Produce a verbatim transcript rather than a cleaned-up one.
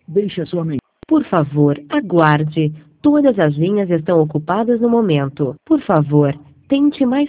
Deixe a sua mensagem. Por favor, aguarde. Todas as linhas estão ocupadas no momento. Por favor, tente mais